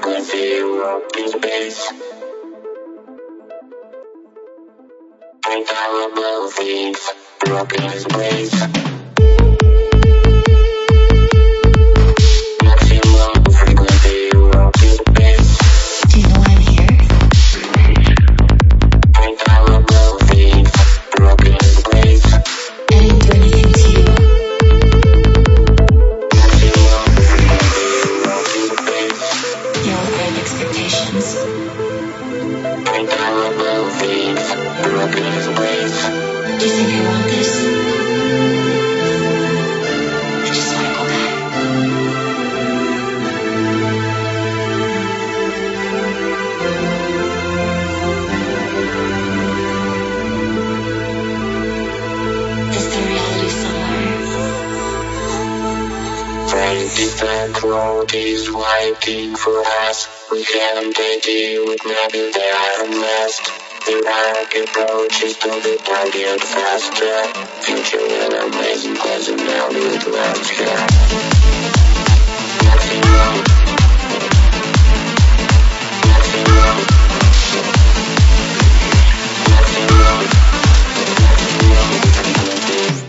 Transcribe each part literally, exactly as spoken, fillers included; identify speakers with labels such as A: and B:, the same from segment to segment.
A: frequency, rock in space. Intolerable things, rock in space. Maximum frequency, rock in space.
B: Do you know I'm here?
A: Intolerable things, rock in space.
B: I didn't do anything to you.
A: Maximum frequency, rock in space.
B: You have great expectations.
A: Intolerable things, rock in space.
B: Do you think I want this? I just want to go back. Is there reality somewhere?
A: Friend, different road is waiting for us. We can't take it with maybe they are unmasked. The dark approaches to the target faster. Future and amazing pleasant now with landscape. Maximum. Maximum. Maximum. Maximum frequency.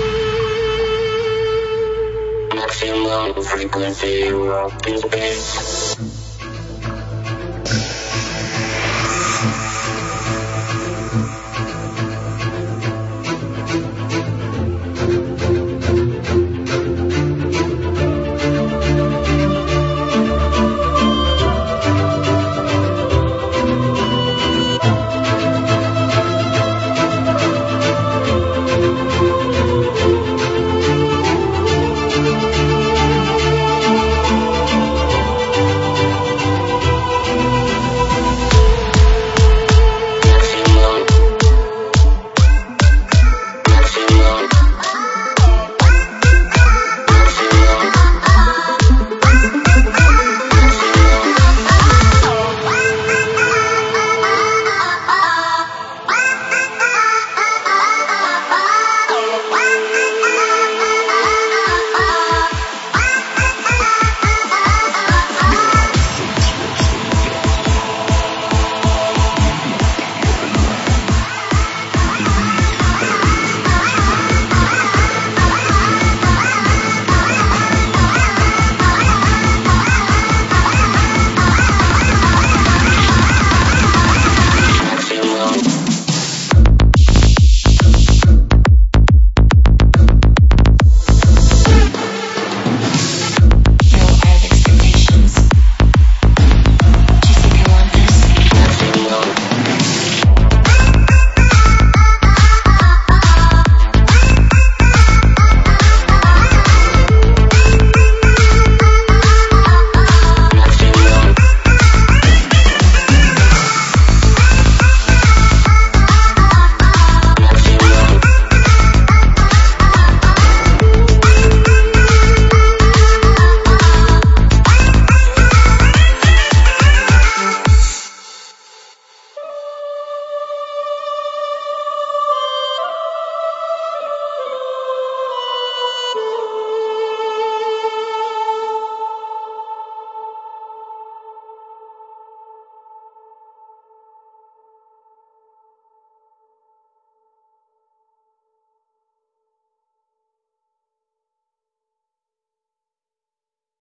A: Maximum frequency, rock in space.